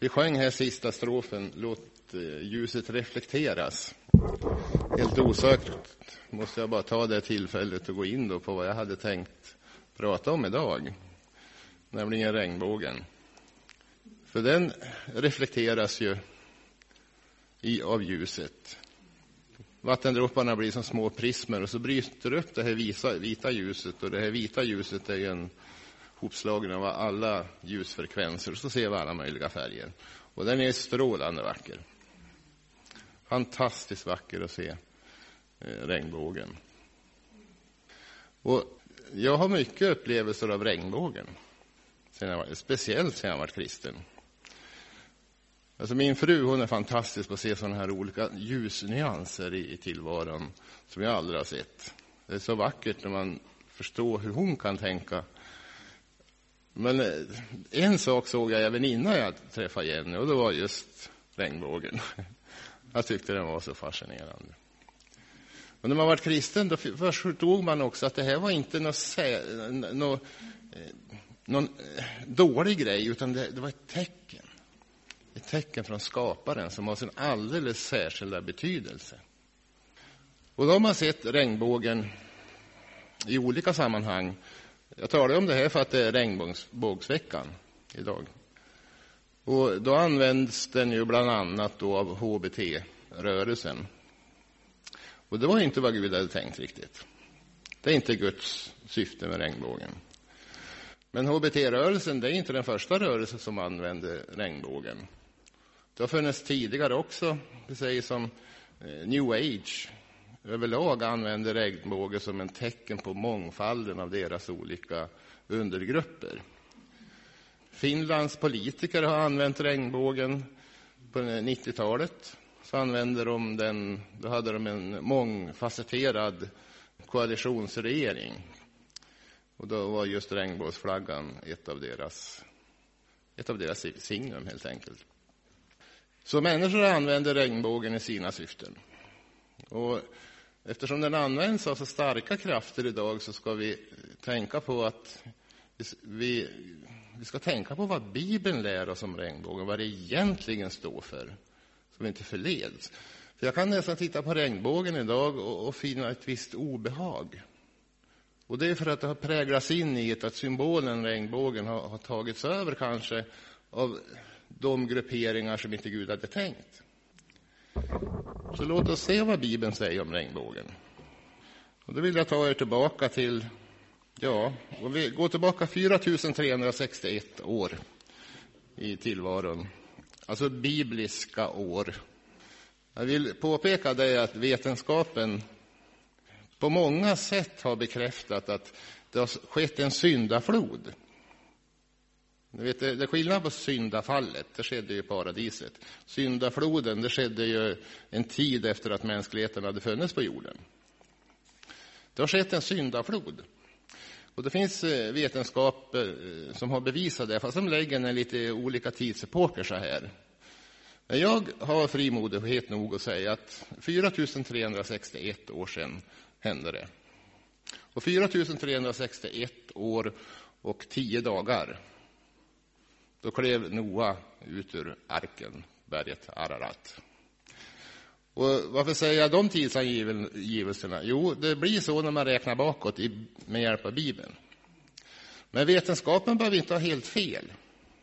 Vi sjöng här sista strofen, låt ljuset reflekteras. Helt osökt måste jag bara ta det tillfället och gå in då på vad jag hade tänkt prata om idag, nämligen regnbågen. För den reflekteras ju av ljuset. Vattendropparna blir som små prismer och så bryter upp det här vita ljuset, och det här vita ljuset är ju en hopslagen av alla ljusfrekvenser, så ser vi alla möjliga färger. Och den är strålande vacker. Fantastiskt vacker att se regnbågen. Och jag har mycket upplevelser av regnbågen, speciellt sedan jag var kristen. Alltså min fru, hon är fantastisk på att se sådana här olika ljusnyanser i tillvaron som jag aldrig har sett. Det är så vackert när man förstår hur hon kan tänka. Men en sak såg jag även innan jag träffade Jenny, och det var just regnbågen. Jag tyckte den var så fascinerande. Och när man var kristen då förstod man också att det här var inte någon dålig grej, utan det var ett tecken. Ett tecken från skaparen som har sin alldeles särskilda betydelse. Och då har man sett regnbågen i olika sammanhang. Jag talar om det här för att det är regnbågsveckan idag. Och då används den ju bland annat då av HBT-rörelsen. Och det var inte vad Gud hade tänkt riktigt. Det är inte Guds syfte med regnbågen. Men HBT-rörelsen, det är inte den första rörelsen som använder regnbågen. Det har funnits tidigare också, precis som New Age överlag använder regnbågen som en tecken på mångfalden av deras olika undergrupper. Finlands politiker har använt regnbågen på 90-talet. Så använder de den, då hade de en mångfacetterad koalitionsregering. Och då var just regnbågsflaggan ett av deras signum helt enkelt. Så människor använder regnbågen i sina syften. Och eftersom den används av så starka krafter idag, så ska vi tänka på att vi ska tänka på vad Bibeln lär oss om regnbågen, vad det egentligen står för, så vi inte förleds. För jag kan nästan titta på regnbågen idag och finna ett visst obehag. Och det är för att det har präglats in i att symbolen regnbågen har tagits över kanske av de grupperingar som inte Gud hade tänkt. Så låt oss se vad Bibeln säger om regnbågen. Och då vill jag ta er tillbaka till, och vi går tillbaka 4361 år i tillvaron. Alltså bibliska år. Jag vill påpeka det att vetenskapen på många sätt har bekräftat att det har skett en syndaflod. Ni vet, det är skillnad på syndafallet, det skedde ju i paradiset. Syndafloden, det skedde ju en tid efter att mänskligheten hade funnits på jorden. Det har skett en syndaflod. Och det finns vetenskap som har bevisat det, fast som lägger en lite olika tidsepoker så här. Men jag har frimodighet nog att säga att 4361 år sedan hände det. Och 4361 år och 10 dagar, då klev Noa ut ur arken, berget Ararat. Och varför säger jag de tidsangivelserna? Jo, det blir så när man räknar bakåt med hjälp av Bibeln. Men vetenskapen behöver inte ha helt fel.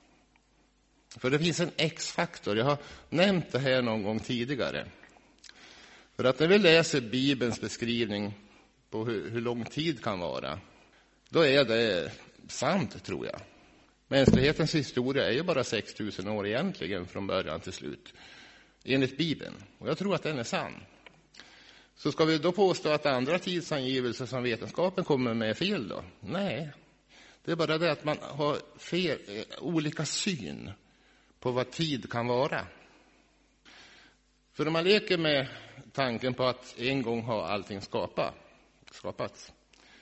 För det finns en X-faktor. Jag har nämnt det här någon gång tidigare. För att när vi läser Bibelns beskrivning på hur lång tid kan vara, då är det sant, tror jag. Mänsklighetens historia är ju bara 6000 år egentligen från början till slut, enligt Bibeln. Och jag tror att den är sann. Så ska vi då påstå att andra tidsangivelser som vetenskapen kommer med är fel då? Nej, det är bara det att man har olika syn på vad tid kan vara. För om man leker med tanken på att en gång har allting skapats.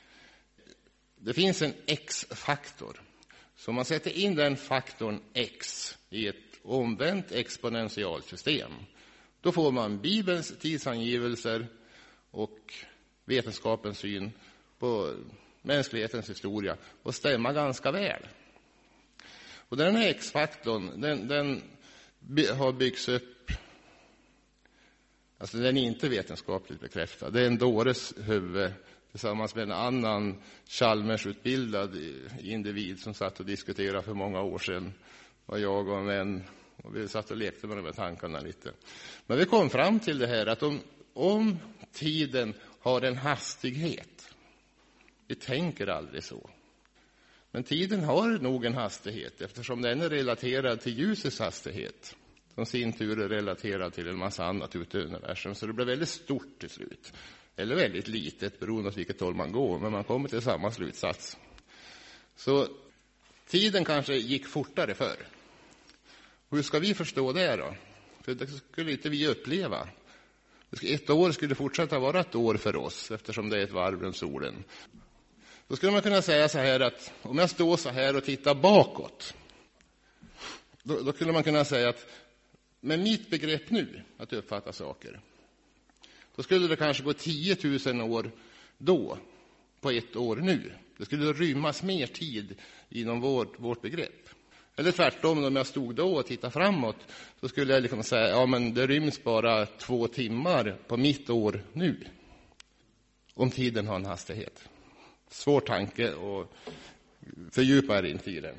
Det finns en X-faktor. Så om man sätter in den faktorn X i ett omvänt exponentialsystem, då får man Bibelns tidsangivelser och vetenskapens syn på mänsklighetens historia och stämma ganska väl. Och den här X-faktorn, den har byggts upp. Alltså den är inte vetenskapligt bekräftad. Det är en dåres huvud tillsammans med en annan Chalmers-utbildad individ som satt och diskuterade för många år sedan. Och jag och en vän, och vi satt och lekte med de här tankarna lite. Men vi kom fram till det här att om tiden har en hastighet, vi tänker aldrig så. Men tiden har nog en hastighet eftersom den är relaterad till ljusets hastighet. Som sin tur är relaterad till en massa annat ute i universum. Så det blir väldigt stort till slut. Eller väldigt litet beroende på vilket håll man går. Men man kommer till samma slutsats. Så tiden kanske gick fortare förr. Hur ska vi förstå det då? För det skulle inte vi uppleva. Ett år skulle fortsätta vara ett år för oss eftersom det är ett varv runt solen. Då skulle man kunna säga så här att om jag står så här och tittar bakåt. Då skulle man kunna säga att med mitt begrepp nu att uppfatta saker. Då skulle det kanske gå 10 000 år då på ett år nu. Det skulle rymmas mer tid inom vårt begrepp. Eller tvärtom, om jag stod då och tittade framåt så skulle jag liksom säga ja men det ryms bara 2 timmar på mitt år nu. Om tiden har en hastighet. Svår tanke och fördjupa er inte i den.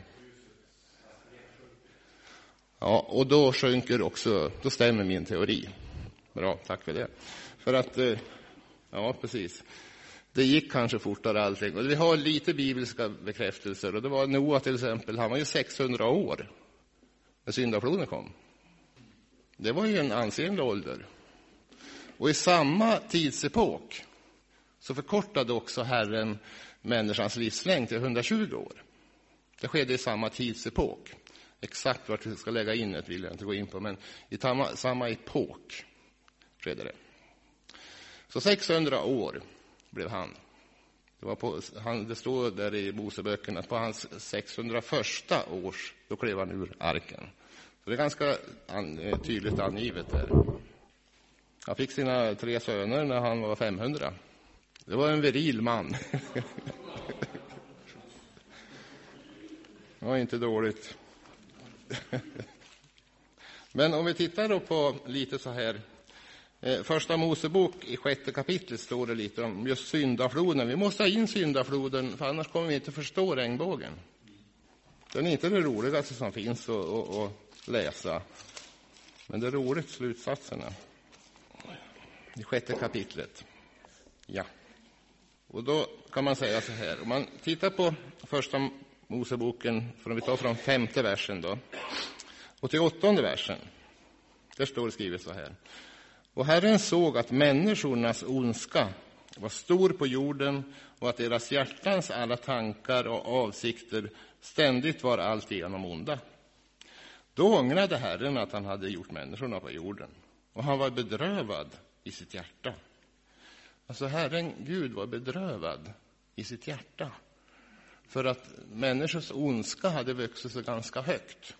Ja, och då sjunker också, då stämmer min teori. Bra, tack för det. För att, ja precis, det gick kanske fortare allting. Och vi har lite bibliska bekräftelser. Och det var Noa till exempel, han var ju 600 år när syndafloden kom. Det var ju en ansenlig ålder. Och i samma tidsepok så förkortade också Herren människans livslängd till 120 år. Det skedde i samma tidsepok. Exakt vart vi ska lägga in det vill jag inte gå in på, men i samma epok skedde det. Så 600 år blev han. Det står där i Moseböckerna att på hans 601 års, då klev han ur arken. Så det är ganska tydligt angivet där. Han fick sina 3 söner när han var 500. Det var en viril man. Det var inte dåligt. Men om vi tittar då på lite så här. Första Mosebok i 6:e kapitlet står det lite om just syndafloden. Vi måste ha in syndafloden för annars kommer vi inte förstå regnbågen. Den är inte det roligaste som finns att läsa. Men det är roligt slutsatserna. I 6:e kapitlet. Ja. Och då kan man säga så här. Om man tittar på första Moseboken, vi tar från 5:e versen då. Och till 8:e versen. Där står det skrivet så här. Och Herren såg att människornas ondska var stor på jorden och att deras hjärtans alla tankar och avsikter ständigt var alltigenom onda. Då ångrade Herren att han hade gjort människorna på jorden. Och han var bedrövad i sitt hjärta. Alltså Herren Gud var bedrövad i sitt hjärta. För att människors ondska hade vuxit så ganska högt.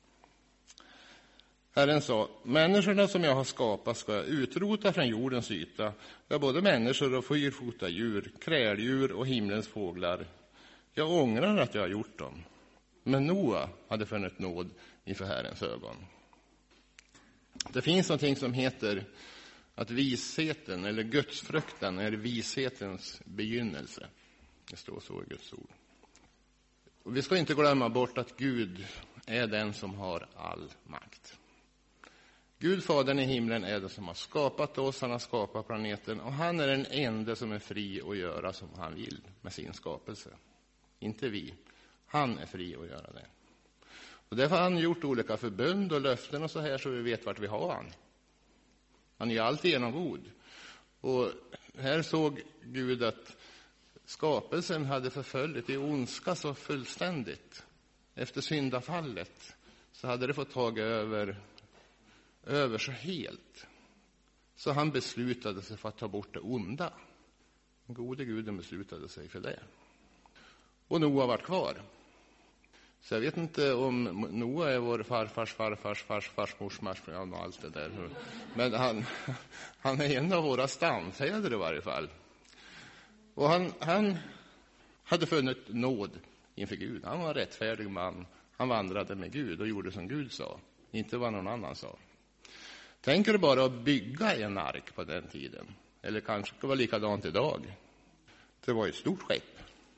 Herren sa, människorna som jag har skapat ska jag utrota från jordens yta. Ja, både människor och 4-fota djur, kräldjur och himlens fåglar. Jag ångrar att jag har gjort dem. Men Noa hade funnit nåd inför Herrens ögon. Det finns någonting som heter att visheten eller gudsfruktan är vishetens begynnelse. Det står så i Guds ord. Och vi ska inte glömma bort att Gud är den som har all makt. Gud, Fadern i himlen, är den som har skapat oss, han har skapat planeten och han är den enda som är fri att göra som han vill med sin skapelse. Inte vi. Han är fri att göra det. Och därför har han gjort olika förbund och löften och så här så vi vet vart vi har han. Han är ju alltid genom god. Och här såg Gud att skapelsen hade förföljt i ondska så fullständigt. Efter syndafallet så hade det fått tag över så helt. Så han beslutade sig för att ta bort det onda. Den gode guden beslutade sig för det. Och Noa var kvar. Så jag vet inte om Noa är vår farfars mors och allt det där. Men han är en av våra stamfäder i varje fall. Och han hade funnit nåd inför Gud. Han var en rättfärdig man. Han vandrade med Gud och gjorde som Gud sa. inte vad någon annan sa. Tänker du bara att bygga en ark på den tiden? Eller kanske det var likadant idag. Det var ett stort skepp.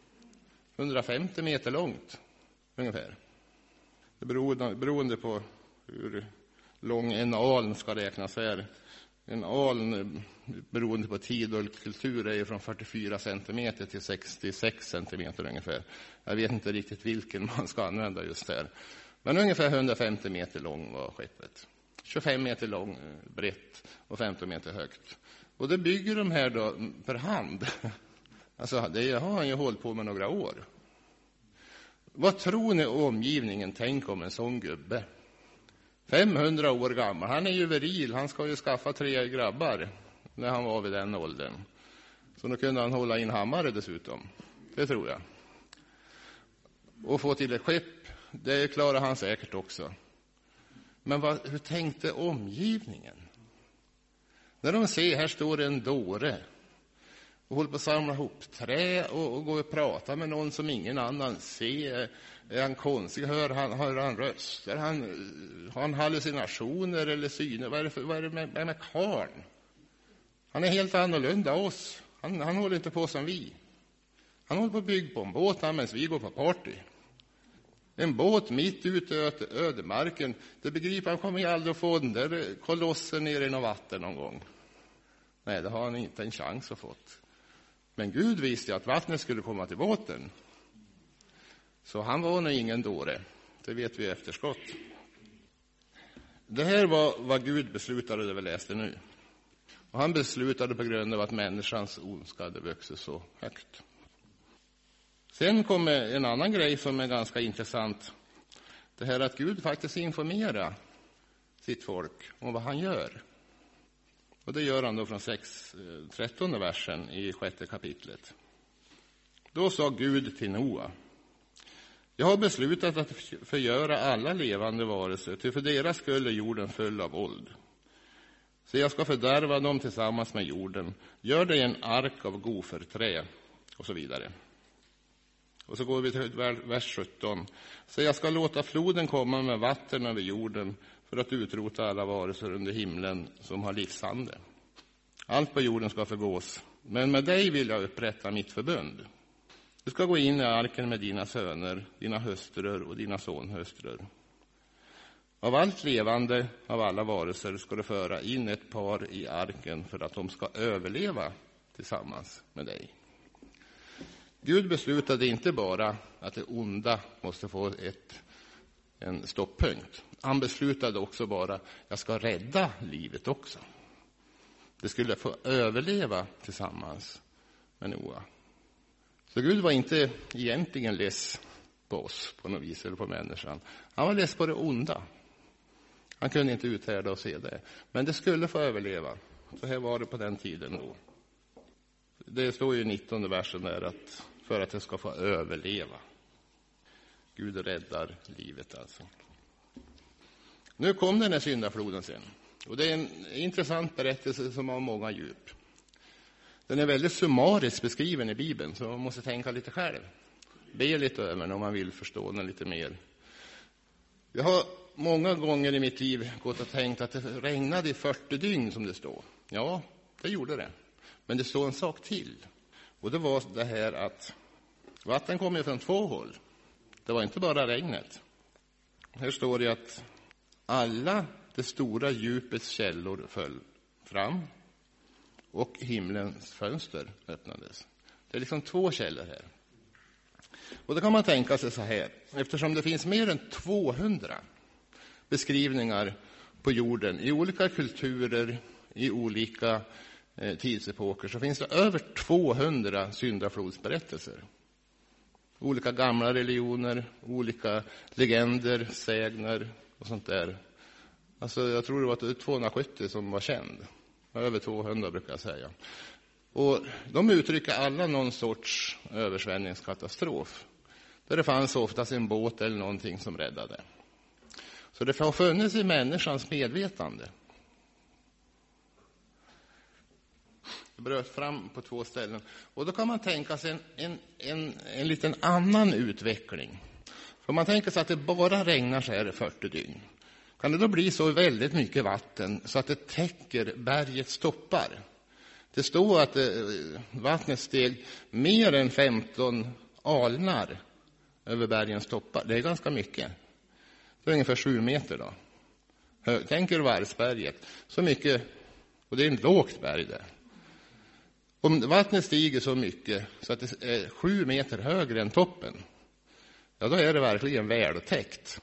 150 meter långt ungefär. Det beroende på hur lång en aln ska räknas här. En aln, beroende på tid och kultur, är från 44 centimeter till 66 centimeter ungefär. Jag vet inte riktigt vilken man ska använda just här. Men ungefär 150 meter lång var skeppet. 25 meter lång, brett och 15 meter högt. Och det bygger de här då per hand. Alltså det har han ju hållit på med några år. Vad tror ni omgivningen tänker om en sån gubbe? 500 år gammal. Han är ju viril. Han ska ju skaffa 3 grabbar när han var vid den åldern. Så då kunde han hålla in hammare dessutom. Det tror jag. Och få till ett skepp, det klarar han säkert också. Men hur tänkte omgivningen? När de ser, här står en dåre och håller på att samla ihop trä och går och prata med någon som ingen annan ser. Är han konstig? Hör han röster? Har han hallucinationer eller syner? Vad är det med karln? Han är helt annorlunda oss. Han håller inte på som vi. Han håller på att bygga på en båt medan vi går på party. En båt mitt ute i ödemarken. Det begriper han, kommer ju aldrig att få den där kolossen ner i något vatten någon gång. Nej, det har han inte en chans att fått. Men Gud visste att vattnet skulle komma till båten. Så han var nog ingen dåre. Det vet vi efterskott. Det här var vad Gud beslutade, det vi läste nu. Och han beslutade på grund av att människans ondska hade vuxit så högt. Sen kommer en annan grej som är ganska intressant. Det här att Gud faktiskt informerar sitt folk om vad han gör. Och det gör han då från 13 versen i 6:e kapitlet. Då sa Gud till Noa: jag har beslutat att förgöra alla levande varelser, till för deras skull är jorden full av våld. Så jag ska fördärva dem tillsammans med jorden. Gör dig en ark av goferträ, och så vidare. Och så går vi till vers 17. Så jag ska låta floden komma med vatten över jorden för att utrota alla varelser under himlen som har livsande. Allt på jorden ska förgås, men med dig vill jag upprätta mitt förbund. Du ska gå in i arken med dina söner, dina hustrur och dina sonhustrur. Av allt levande, av alla varelser, ska du föra in ett par i arken för att de ska överleva tillsammans med dig. Gud beslutade inte bara att det onda måste få en stopppunkt. Han beslutade också bara att jag ska rädda livet också. Det skulle få överleva tillsammans med Noa. Så Gud var inte egentligen less på oss på något vis eller på människan. Han var less på det onda. Han kunde inte uthärda och se det. Men det skulle få överleva. Så här var det på den tiden då. Det står ju i 19 versen där att för att det ska få överleva. Gud räddar livet alltså. Nu kom den här syndafloden sen. Och det är en intressant berättelse som har många djup. Den är väldigt summariskt beskriven i Bibeln, så man måste tänka lite själv. Be lite över den om man vill förstå den lite mer. Jag har många gånger i mitt liv gått och tänkt att det regnade i 40 dygn som det står. Ja, det gjorde det. Men det står en sak till. Och det var det här att vatten kommer från 2 håll. Det var inte bara regnet. Här står det att alla det stora djupets källor föll fram och himlens fönster öppnades. Det är liksom 2 källor här. Och då kan man tänka sig så här. Eftersom det finns mer än 200 beskrivningar på jorden i olika kulturer, i olika tidsepoker, så finns det över 200 syndaflodsberättelser. Olika gamla religioner, olika legender, sägner och sånt där. Alltså jag tror det var 270 som var känd. Över 200 brukar jag säga. Och de uttrycker alla någon sorts översvämningskatastrof. Där det fanns oftast en båt eller någonting som räddade. Så det har funnits i människans medvetande. Det bröt fram på 2 ställen. Och då kan man tänka sig en liten annan utveckling. För man tänker sig att det bara regnar så här i 40 dygn. kan det då bli så väldigt mycket vatten så att det täcker bergets toppar. Det står att vattnet steg mer än 15 alnar över bergens toppar. Det är ganska mycket. Det är ungefär 7 meter då. Tänker Vargsberget. Så mycket, och det är en lågt berg där. Om vattnet stiger så mycket så att det är 7 meter högre än toppen, ja, då är det verkligen vältäckt.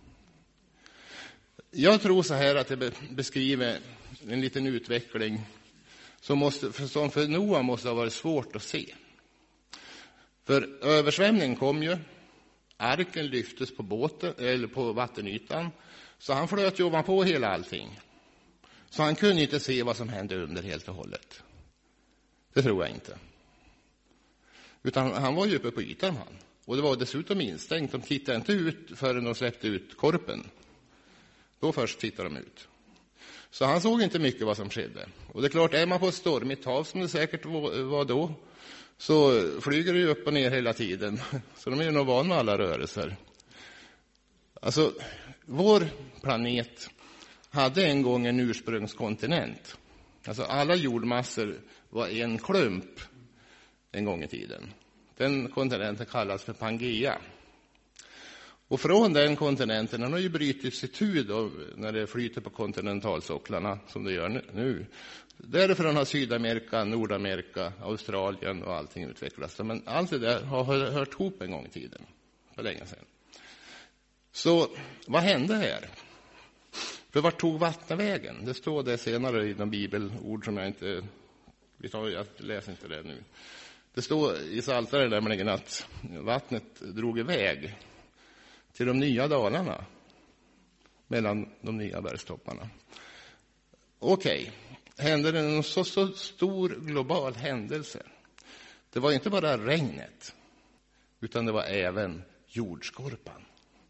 Jag tror så här att det beskriver en liten utveckling som för Noa måste ha varit svårt att se. För översvämningen kom ju, arken lyftes på båten eller på vattenytan, så han flöt ju ovanpå hela allting. Så han kunde inte se vad som hände under helt och hållet. Det tror jag inte. Utan han var ju uppe på ytan han. Och det var dessutom instängt. De tittade inte ut förrän de släppte ut korpen. Då först tittade de ut. Så han såg inte mycket vad som skedde. Och det är klart, är man på ett stormigt hav som det säkert var då, så flyger det ju upp och ner hela tiden. Så de är ju nog van med alla rörelser. Alltså, vår planet hade en gång en ursprungskontinent. Alltså alla jordmassor var en klump en gång i tiden. Den kontinenten kallas för Pangea. Och från den kontinenten, den har ju brutits itu då, när det flyter på kontinentalsocklarna som det gör nu. Därifrån har Sydamerika, Nordamerika, Australien och allting utvecklats. Men allt det där har hört ihop en gång i tiden, för länge sedan. Så vad hände här? För vart tog vattenvägen? Det står det senare i de bibelord som jag läser inte det nu. Det står i Psaltaren nämligen att vattnet drog iväg till de nya dalarna mellan de nya bergstopparna. Okej, hände det en så stor global händelse? Det var inte bara regnet, utan det var även jordskorpan.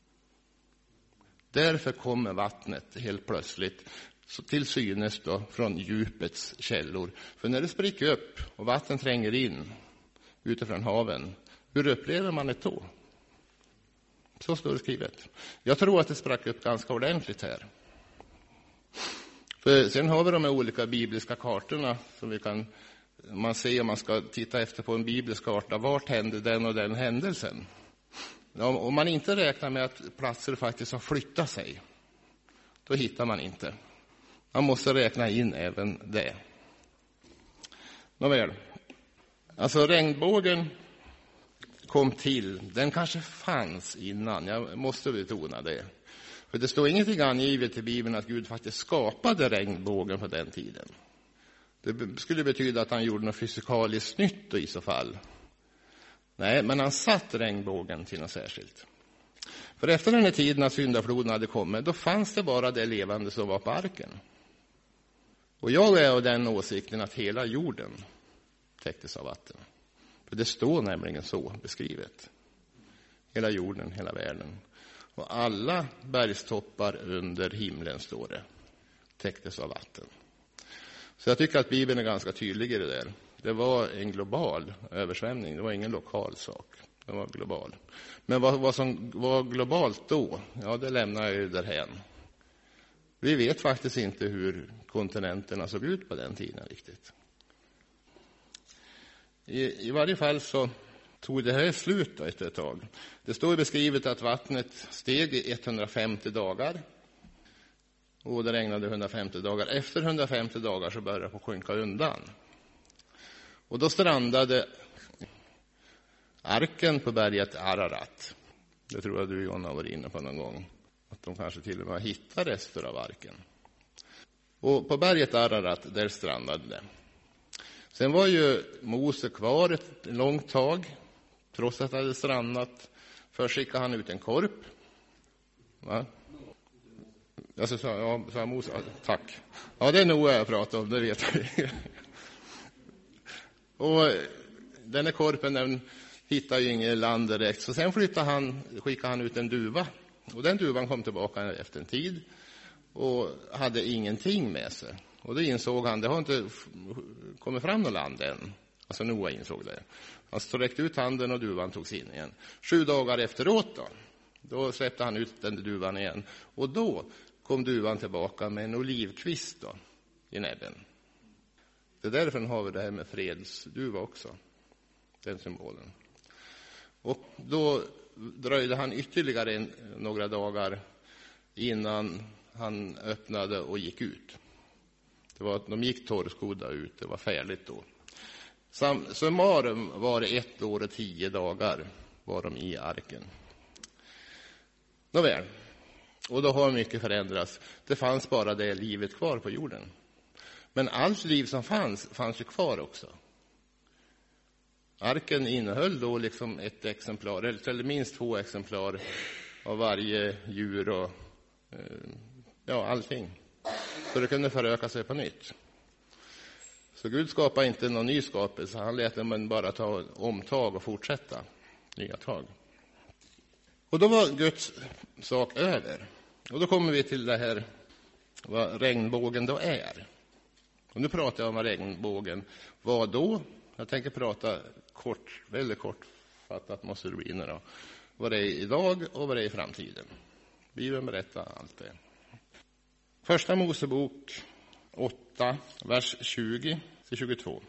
Därför kommer vattnet helt plötsligt till synes då från djupets källor. För när det spricker upp och vatten tränger in utifrån haven, hur upplever man det då? Så står det skrivet. Jag tror att det sprack upp ganska ordentligt här. För sen har vi de här olika bibliska kartorna som man ser om man ska titta efter på en biblisk karta. Vart hände den och den händelsen? Om man inte räknar med att platser faktiskt har flyttat sig, då hittar man inte. Man måste räkna in även det. Nåväl. Alltså regnbågen kom till. Den kanske fanns innan. Jag måste betona det. För det står ingenting angivet i Bibeln att Gud faktiskt skapade regnbågen på den tiden. Det skulle betyda att han gjorde något fysikaliskt nytt i så fall. Nej, men han satt regnbågen till något särskilt. För efter den här tiden när syndafloden hade kommit, då fanns det bara det levande som var på arken. Och jag är av den åsikten att hela jorden täcktes av vatten. För det står nämligen så beskrivet. Hela jorden, hela världen. Och alla bergstoppar under himlen, står det, täcktes av vatten. Så jag tycker att Bibeln är ganska tydlig i det där. Det var en global översvämning, det var ingen lokal sak. Det var global. Men vad som var globalt då, ja, det lämnar jag ju därhän. Vi vet faktiskt inte hur kontinenterna såg ut på den tiden riktigt. I varje fall så tog det här slut då efter ett tag. Det står beskrivet att vattnet steg i 150 dagar. Och det regnade 150 dagar. Efter 150 dagar så började det sjunka undan. Och då strandade arken på berget Ararat. Det tror jag du, Jonna, har varit inne på någon gång. Att de kanske till och med hittar rester av arken. Och på berget Ararat, där strandade det. Sen var ju Mose kvar ett långt tag. Trots att det hade strandat. Först skickade han ut en korp. Va? Jag sa Mose, tack. Ja, det är nog jag pratar om, det vet jag. Och den här korpen, den hittar ju inget land direkt. Så sen skickade han ut en duva. Och den duvan kom tillbaka efter en tid. Och hade ingenting med sig. Och då insåg han, det har inte kommit fram något land än. Alltså Noa insåg det. Han sträckte ut handen och duvan tog sig in igen. 7 dagar efteråt då släppte han ut den duvan igen. Och då kom duvan tillbaka med en olivkvist då, i näbben. Det är därför har vi det här med fredsduva också, den symbolen. Och då dröjde han ytterligare några dagar innan han öppnade och gick ut. De gick torrskodda ut, det var färdigt då. Summarum var det 1 år och 10 dagar var de i arken. Nåväl, och då har mycket förändrats. Det fanns bara det livet kvar på jorden. Men allt liv som fanns ju kvar också. Arken innehöll då liksom ett exemplar, eller minst 2 exemplar av varje djur och allting. Så det kunde föröka sig på nytt. Så Gud skapade inte någon ny skapelse, han lät dem bara ta omtag och fortsätta nya tag. Och då var Guds sak över. Och då kommer vi till det här vad regnbågen då är. Och nu pratar jag om vad regnbågen var då. Jag tänker prata väldigt kortfattat måste det bli då. Vad det är idag och vad det är i framtiden. Bibeln berättar allt det. Första Mosebok 8, vers 20-22.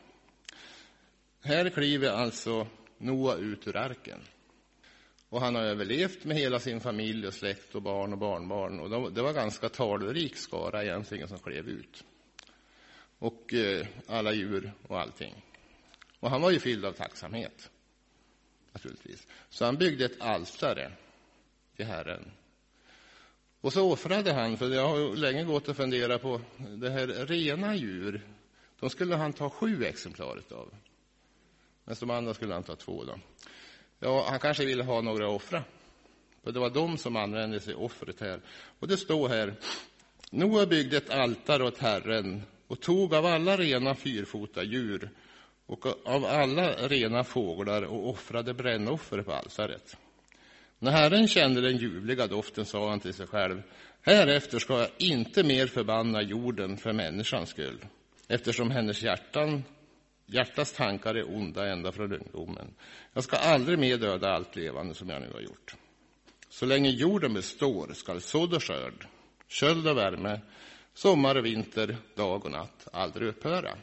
Här kliver alltså Noa ut ur arken. Och han har överlevt med hela sin familj och släkt och barn och barnbarn. Och det var ganska talrik skara egentligen som klev ut. Och alla djur och allting. Och han var ju fylld av tacksamhet. Naturligtvis. Så han byggde ett altare till Herren. Och så offrade han, för jag har länge gått och fundera på det här rena djur. De skulle han ta 7 exemplar av. Men som andra skulle han ta 2 då. Ja, han kanske ville ha några offra. För det var de som använde sig offret här. Och det står här. Noa byggde ett altare åt Herren och tog av alla rena 4-fota djur och av alla rena fåglar och offrade brännoffer på altaret. När Herren kände den ljuvliga doften sa han till sig själv: härefter ska jag inte mer förbanna jorden för människans skull, eftersom hennes hjärtas tankar är onda ända från ungdomen. Jag ska aldrig mer döda allt levande som jag nu har gjort. Så länge jorden består skall sådd och skörd, köld och värme, sommar och vinter, dag och natt aldrig upphöra.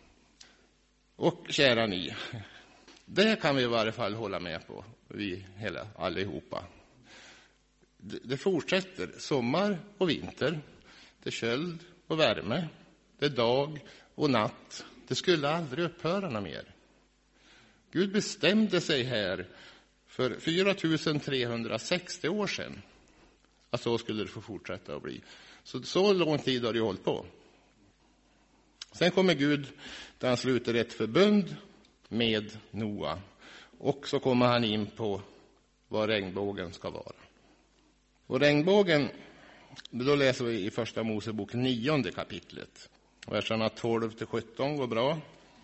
Och kära ni, det kan vi i varje fall hålla med på, vi allihopa. Det fortsätter sommar och vinter, det är köld och värme, det är dag och natt. Det skulle aldrig upphöra något mer. Gud bestämde sig här för 4360 år sedan att så skulle det få fortsätta att bli. Så lång tid har det hållit på. Sen kommer Gud där han sluter ett förbund med Noa. Och så kommer han in på vad regnbågen ska vara. Och regnbågen, då läser vi i första Mosebok 9:e kapitlet. Verserna 12-17 går bra.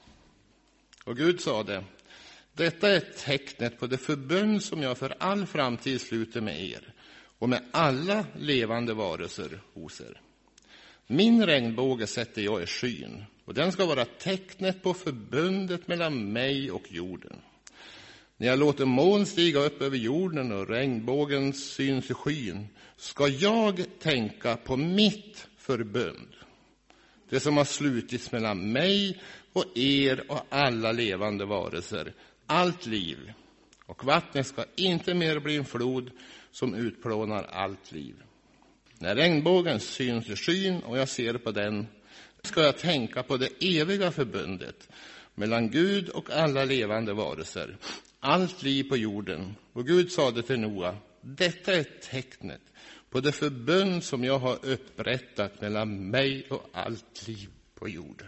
Och Gud sade: detta är tecknet på det förbund som jag för all framtid sluter med er och med alla levande varelser hos er. Min regnbåge sätter jag i skyn, och den ska vara tecknet på förbundet mellan mig och jorden. När jag låter moln stiga upp över jorden och regnbågen syns i skyn, ska jag tänka på mitt förbund, det som har slutits mellan mig och er och alla levande varelser, allt liv. Och vattnet ska inte mer bli en flod som utplånar allt liv. När regnbågen syns i skyn och jag ser på den, ska jag tänka på det eviga förbundet mellan Gud och alla levande varelser, allt liv på jorden. Och Gud sade till Noa: detta är tecknet på det förbund som jag har upprättat mellan mig och allt liv på jorden.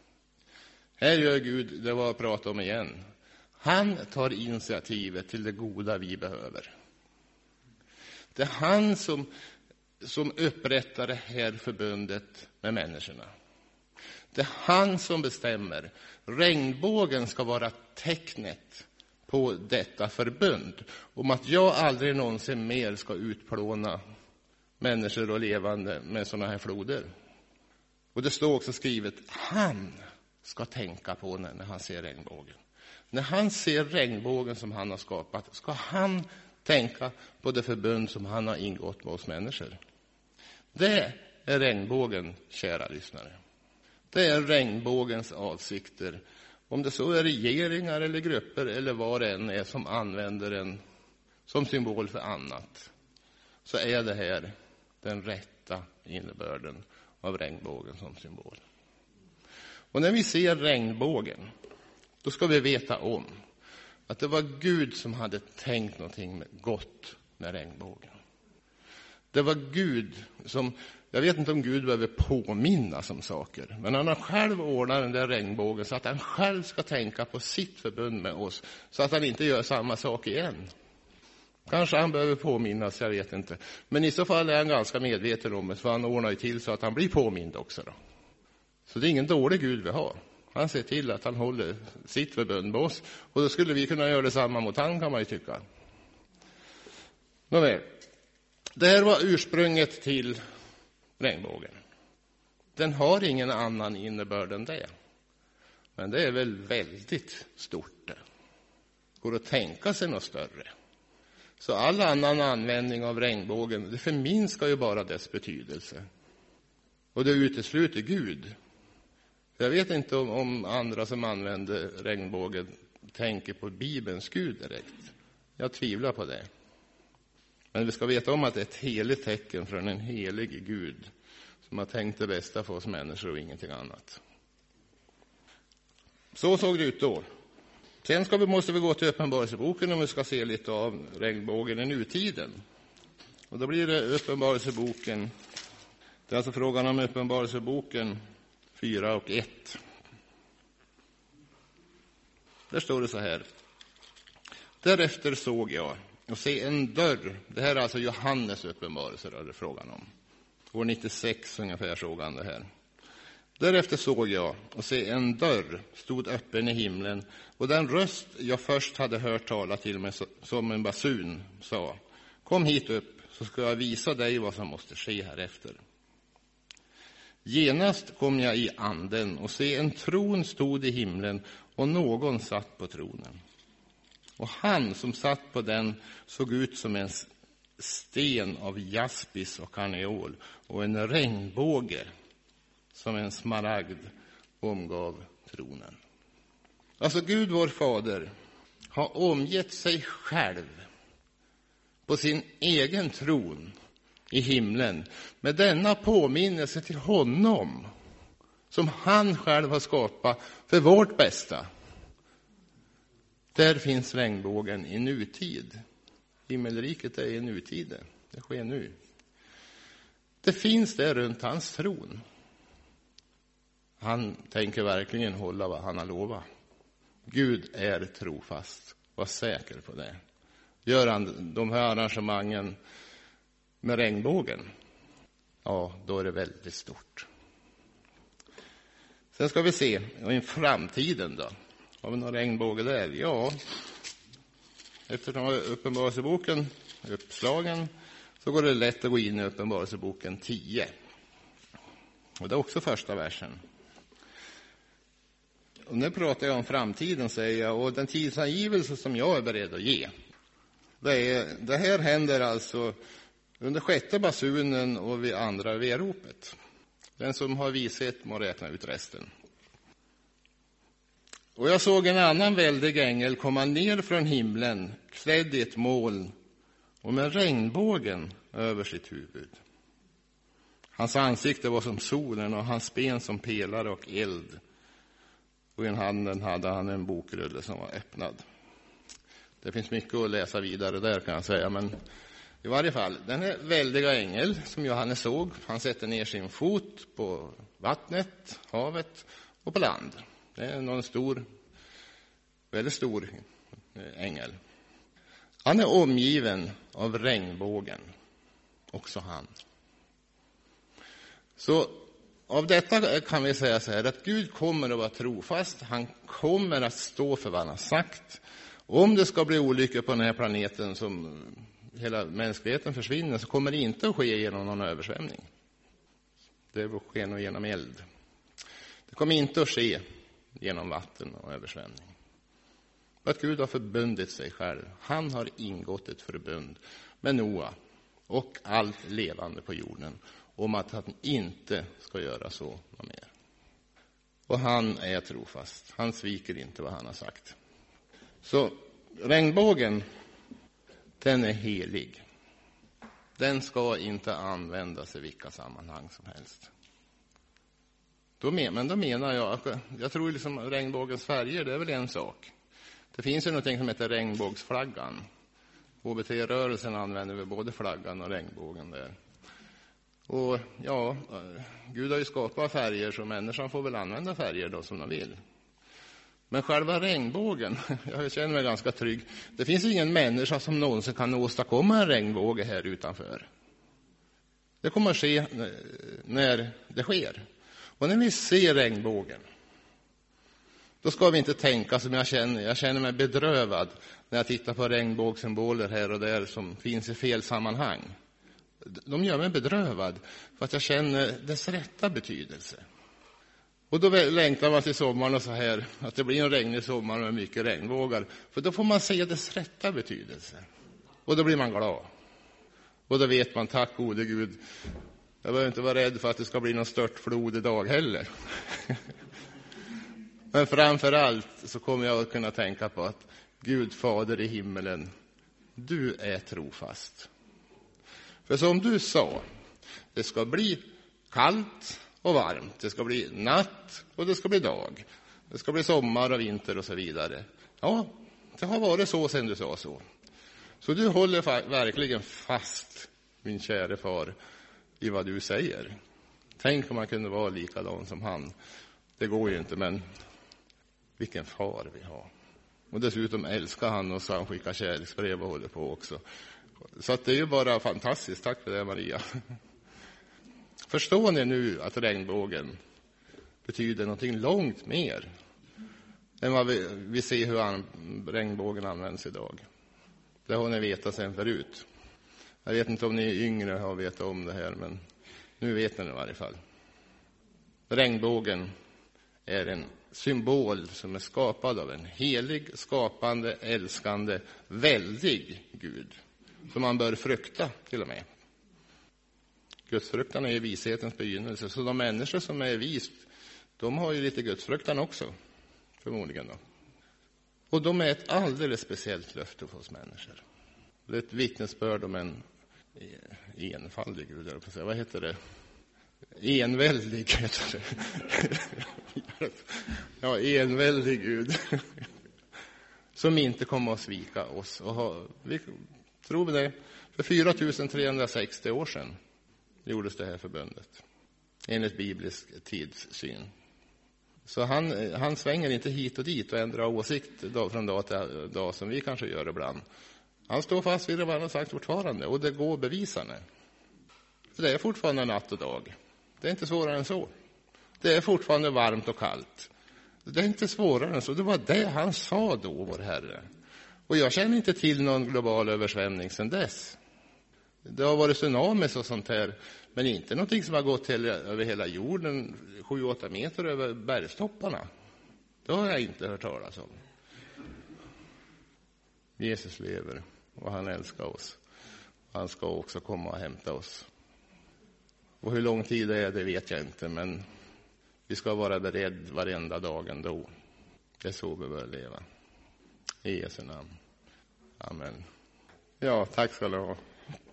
Här gör Gud det var jag pratade om igen. Han tar initiativet till det goda vi behöver. Det är han som upprättar det här förbundet med människorna. Det är han som bestämmer. Regnbågen ska vara tecknet på detta förbund om att jag aldrig någonsin mer ska utplåna människor och levande med sådana här floder. Och det står också skrivet: han ska tänka på när han ser regnbågen. När han ser regnbågen som han har skapat, ska han tänka på det förbund som han har ingått med oss människor. Det är regnbågen, kära lyssnare. Det är regnbågens avsikter. Om det så är regeringar eller grupper eller vad det än är som använder den som symbol för annat, så är det här den rätta innebörden av regnbågen som symbol. Och när vi ser regnbågen, då ska vi veta om att det var Gud som hade tänkt någonting gott med regnbågen. Det var Gud som, jag vet inte om Gud behöver påminnas om saker, men han har själv ordnat den där regnbågen så att han själv ska tänka på sitt förbund med oss, så att han inte gör samma sak igen. Kanske han behöver påminnas, jag vet inte. Men i så fall är han ganska medveten om det, för han ordnar ju till så att han blir påmind också då. Så det är ingen dålig Gud vi har. Han ser till att han håller sitt förbund med oss. Och då skulle vi kunna göra detsamma mot han, kan man ju tycka. Nåväl. Det här var ursprunget till regnbågen. Den har ingen annan innebörd än det. Men det är väl väldigt stort det. Går att tänka sig något större. Så all annan användning av regnbågen, det förminskar ju bara dess betydelse. Och det utesluter Gud. Jag vet inte om andra som använder regnbågen tänker på Bibelns Gud direkt. Jag tvivlar på det. Men vi ska veta om att det är ett heligt tecken från en helig Gud som har tänkt det bästa för oss människor och ingenting annat. Så såg det ut då. Sen måste vi gå till Uppenbarelseboken om vi ska se lite av regnbågen i nutiden. Och då blir det Uppenbarelseboken. Det är alltså frågan om Uppenbarelseboken 4 och 1. Där står det så här. Därefter såg jag och se en dörr. Det här är alltså Johannes uppenbarelse, det är frågan om. År 96 ungefär såg han det här. Därefter såg jag och se en dörr stod öppen i himlen, och den röst jag först hade hört tala till mig som en basun sa: kom hit upp, så ska jag visa dig vad som måste ske härefter. Genast kom jag i anden och se en tron stod i himlen, och någon satt på tronen. Och han som satt på den såg ut som en sten av jaspis och karneol, och en regnbåge som en smaragd omgav tronen. Alltså Gud vår fader har omgett sig själv på sin egen tron i himlen med denna påminnelse till honom som han själv har skapat för vårt bästa. Där finns regnbågen i nutid. Himmelriket är i nutiden. Det sker nu. Det finns där runt hans tron. Han tänker verkligen hålla vad han har lovat. Gud är trofast. Var säker på det. Gör han de här arrangemangen med regnbågen, ja, då är det väldigt stort. Sen ska vi se i framtiden då. Har vi någon regnbåge där? Ja, eftersom Uppenbarelseboken är uppslagen så går det lätt att gå in i Uppenbarelseboken 10. Och det är också första versen. Och nu pratar jag om framtiden, säger jag, och den tidsangivelse som jag är beredd att ge. Det här händer alltså under sjätte basunen och vid andra veropet. Den som har vishet må räkna ut resten. Och jag såg en annan väldig ängel komma ner från himlen, klädd i ett moln och med regnbågen över sitt huvud. Hans ansikte var som solen och hans ben som pelare och eld. Och i handen hade han en bokrulle som var öppnad. Det finns mycket att läsa vidare där, kan jag säga, men i varje fall, den här väldiga ängel som Johannes såg, han sätter ner sin fot på vattnet, havet och på land. Det är någon väldigt stor ängel. Han är omgiven av regnbågen, också han. Så av detta kan vi säga så här, att Gud kommer att vara trofast. Han kommer att stå för vad han har sagt. Om det ska bli olyckor på den här planeten som hela mänskligheten försvinner, så kommer det inte att ske genom någon översvämning. Det sker nog genom eld. Det kommer inte att ske genom vatten och översvämning. För att Gud har förbundit sig själv. Han har ingått ett förbund med Noa och allt levande på jorden. om att han inte ska göra så mer. Och han är trofast. Han sviker inte vad han har sagt. Så regnbågen, den är helig. Den ska inte användas i vilka sammanhang som helst. Men då menar jag tror liksom regnbågens färger, det är väl en sak. Det finns ju någonting som heter regnbågsflaggan. HBT-rörelsen använder väl både flaggan och regnbågen där. Och ja, Gud har ju skapat färger, så människan får väl använda färger då som de vill. Men själva regnbågen, jag känner mig ganska trygg. Det finns ingen människa som någonsin kan åstadkomma en regnbåge här utanför. Det kommer att ske när det sker. Och när vi ser regnbågen, då ska vi inte tänka som jag känner. Jag känner mig bedrövad när jag tittar på regnbågssymboler här och där som finns i fel sammanhang. De gör mig bedrövad för att jag känner dess rätta betydelse. Och då längtar man till sommaren och så här, att det blir en regnig sommar med mycket regnbågar. För då får man se dess rätta betydelse. Och då blir man glad. Och då vet man, tack gode Gud, jag behöver inte vara rädd för att det ska bli någon störtflod idag heller. Men framför allt så kommer jag att kunna tänka på att Gud fader i himmelen, du är trofast. För som du sa, det ska bli kallt och varmt. Det ska bli natt och det ska bli dag. Det ska bli sommar och vinter och så vidare. Ja, det har varit så sedan du sa så. Så du håller verkligen fast, min käre far, i vad du säger. Tänk om man kunde vara likadan som han. Det går ju inte, men vilken far vi har. Och dessutom älskar han oss, han skickar kärleksbrev och håller på också. Så att det är ju bara fantastiskt. Tack för det, Maria. Förstår ni nu att regnbågen betyder någonting långt mer än vad vi ser hur regnbågen används idag? Det har ni vetat sedan förut. Jag vet inte om ni yngre har vetat om det här, men nu vet ni i varje fall. Regnbågen är en symbol som är skapad av en helig, skapande, älskande, väldig Gud. Som man bör frukta till och med. Gudsfruktan är ju vishetens begynnelse. Så de människor som är vist, de har ju lite gudsfruktan också. Förmodligen då. Och de är ett alldeles speciellt löfte för oss människor. Det är ett vittnesbörd om en enfaldig Gud. Vad heter det? Enväldig heter det. Ja, enväldig Gud. Som inte kommer att svika oss. Vi tror det. För 4360 år sedan gjordes det här förbundet. Enligt biblisk tidssyn. Så han svänger inte hit och dit och ändrar åsikt från dag till dag som vi kanske gör ibland. Han står fast vid det han har sagt fortfarande. Och det går att bevisa det. För det är fortfarande natt och dag. Det är inte svårare än så. Det är fortfarande varmt och kallt. Det är inte svårare än så. Det var det han sa då, vår Herre. Och jag känner inte till någon global översvämning sedan dess. Det har varit tsunamis och sånt här. Men inte någonting som har gått över hela jorden 7-8 meter över bergstopparna. Det har jag inte hört talas om. Jesus lever och han älskar oss. Han ska också komma och hämta oss. Och hur lång tid det är, det vet jag inte. Men vi ska vara beredd varenda dag ändå. Det är så vi bör leva. I Jesu namn. Amen. Ja, tack ska du ha.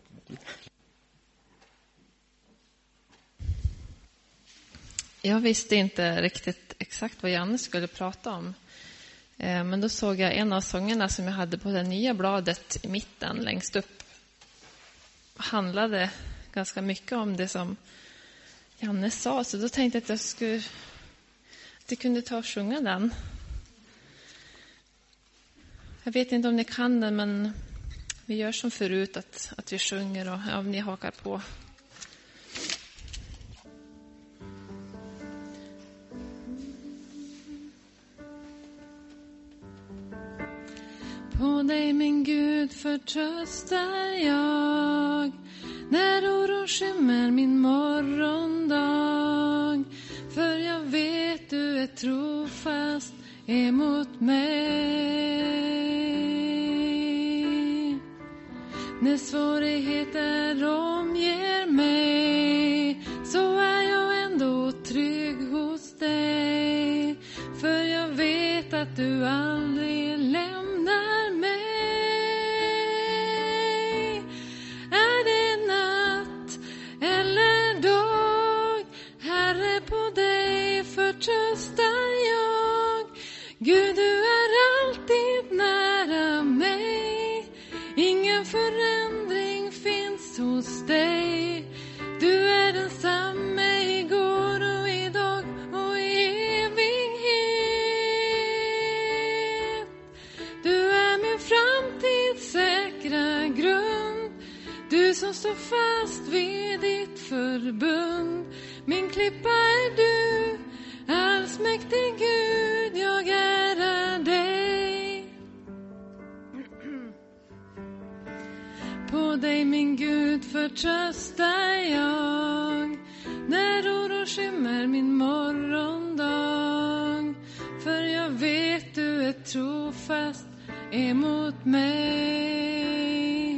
Jag visste inte riktigt exakt vad Janne skulle prata om. Men då såg jag en av sångerna som jag hade på det nya bladet i mitten längst upp. Handlade ganska mycket om det som Janne sa. Så då tänkte jag att jag kunde ta och sjunga den. Jag vet inte om ni kan den, men vi gör som förut att vi sjunger och om ni hakar på. På dig min Gud förtröstar jag, när oron skymmer min morgondag. För jag vet du är trofast emot mig. När svårigheter omger mig förtröstar jag. Gud, du är alltid nära mig. Ingen förändring finns hos dig. Du är densamme igår och idag och i evighet. Du är min framtids säkra grund. Du som står fast vid ditt förbund. Min klippa är du, allsmäktig Gud, jag ärar dig. På dig, min Gud, förtröstar jag. När oro skymmer min morgondag. För jag vet du är trofast emot mig.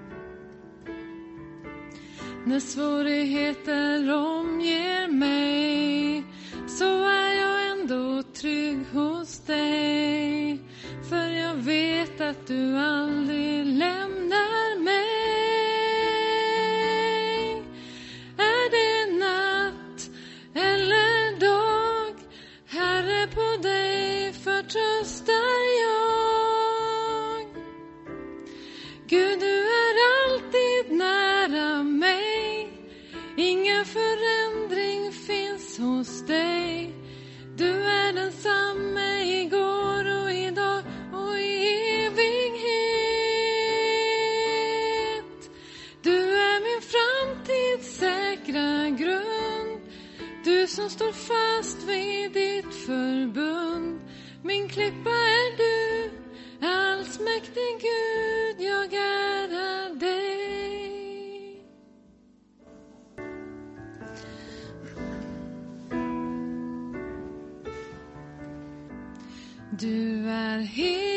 När svårigheter omger mig, så är jag ändå trygg hos dig. För jag vet att du aldrig lämnar mig. Är det natt eller dag, Herre, på dig förtröstar jag. Gud, du är alltid nära mig. Ingen förändring finns hos dig. Du är densamme igår och idag och i evighet. Du är min framtids säkra grund. Du som står fast vid ditt förbund. Min klippa är du, allsmäktig Gud, jag ärar dig. Du är helig.